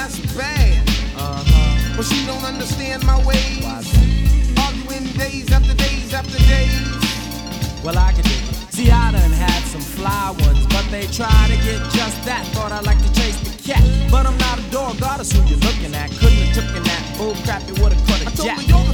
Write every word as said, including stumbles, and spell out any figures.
that's bad. Uh-huh. But she don't understand my ways. Arguing days after days after days. Well, I can dig it. See, I done had some fly ones, but they try to get just that. Thought I'd like to chase the cat, but I'm not a dog, goddess who you're looking at. Couldn't have taken that bull crap, it would've cut a I told jack. her, yo,